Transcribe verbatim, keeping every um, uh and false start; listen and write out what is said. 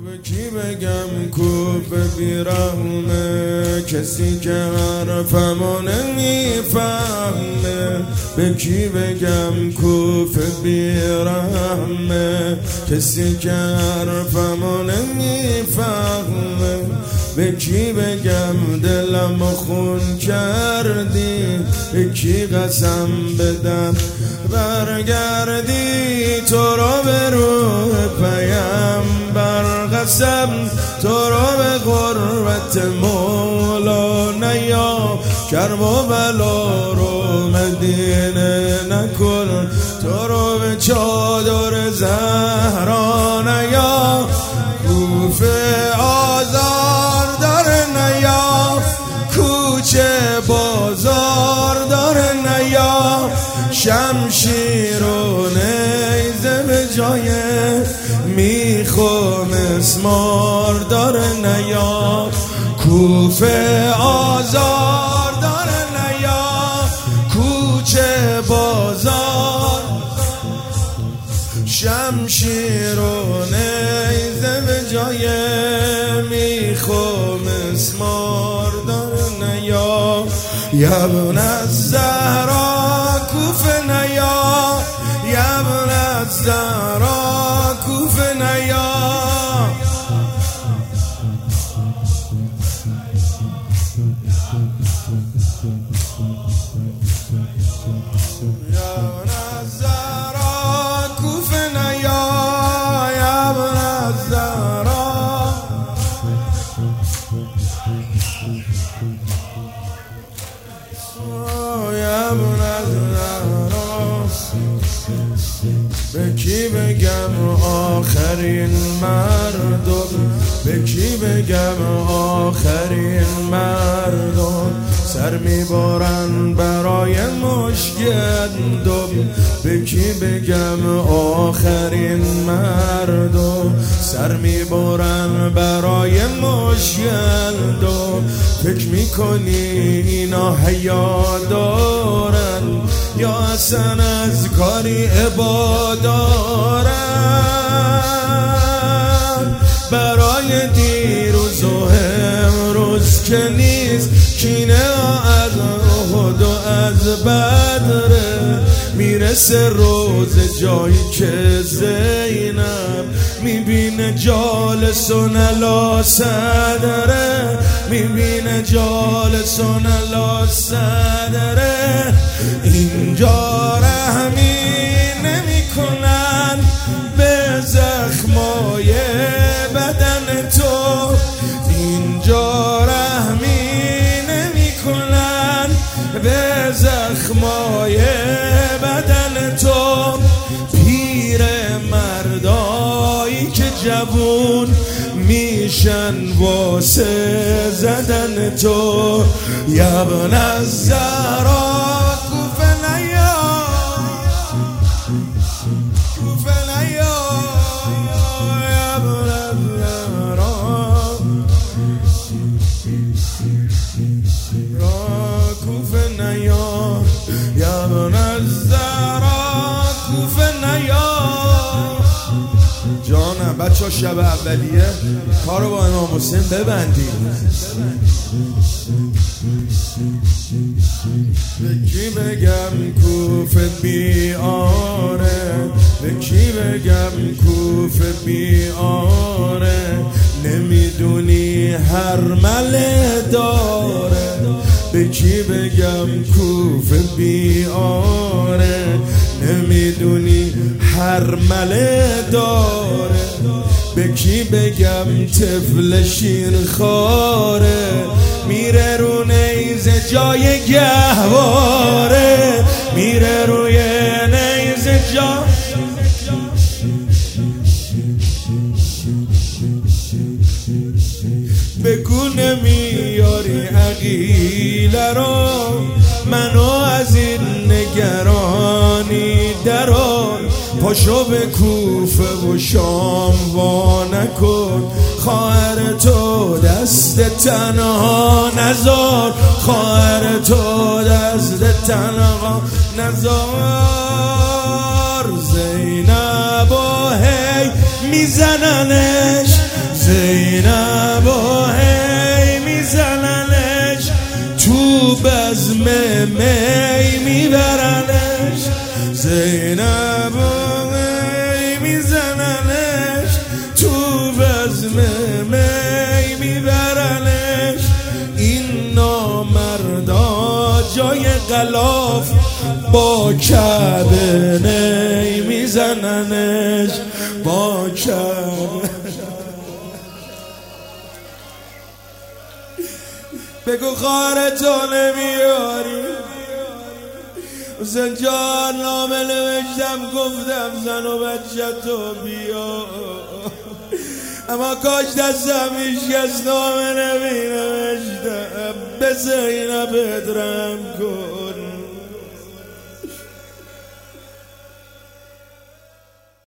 به کی بگم کوفه بیرحمه، کسی که حرفمو نمیفهمه. به کی بگم کوفه بیرحمه، کسی که حرفمو نمیفهمه. به کی بگم دلمو خون کردی، به کی قسم بدم برگردی. تو رو به روح پیامبر قسم، تو رو به قربت مولا نیا. کرب و بلا رو مدینه نکن، تو رو به چادر زهرا نیا. کوفه آزار داره نیا، کوچه بازار داره نیا. شمشیر و نیزه به جای میخو مسمار داره نیا. کوفه آزار داره نیا، کوچه بازار. شمشیر و نیزه به جای میخو مسمار داره نیا. یبن الزهرا کوفه نیا، یبن الزهرا کوفه نیا. یبن الزهرا کوفه نیا، یبن الزهرا. یبن الزهرا. به کی بگم آخرین مردم، به کی بگم آخرین مردم. سر میبارن برای مشگندم، به کی بگم آخرین مردم. سر میبارن برای مشگندم. فکر میکنی اینا حیا دارن، یا اصلا از کاری عبادارن. برای دیروز و امروز که نیست، کینه از احد و از بدره. میرسه روز جایی که زینب میبینه جالس و نلا صدره، میبینه جالس و نلا صدره. اینجا رحمی نمی کنن به زخمای بدن تو، اینجا رحمی نمی کنن به زخمای بدن تو. پیر مردایی که جوون میشن واسه زدن تو. یبن الزهرا کوفه نیا، کوفه نیا. یبن الزهرا کوفه نیا، یبن الزهرا کوفه نیا. جانم بچه ها شب اولیه کارو با امام حسین ببندید. به کی بگم کوفه بیاره، به کی بگم کوفه بیاره. نمیدونی هر مله داره، به کی بگم کوفه بیاره. نمیدونی هر مله داره، به کی بگم طفل شیرخواره. میره رو نیزه جای گهواره، میره روی نیزه جا. بگو نمیاری عقیله رو، منو از این نگرانی دران. پاشو به کوفه و شام وا نکن، خواهر تو دست تنها نزار، خواهر تو دست تنها نزار. زینب و هی میزننش، خلاف با کعبه نمیزننش با کعبه. بگو خارتو نمیاری حسین جان، نامه نوشتم گفتم زن و بچه تو بیا، اما کاش دستم هیچکس نامه نمی نوشتم به زینب ادرم کن.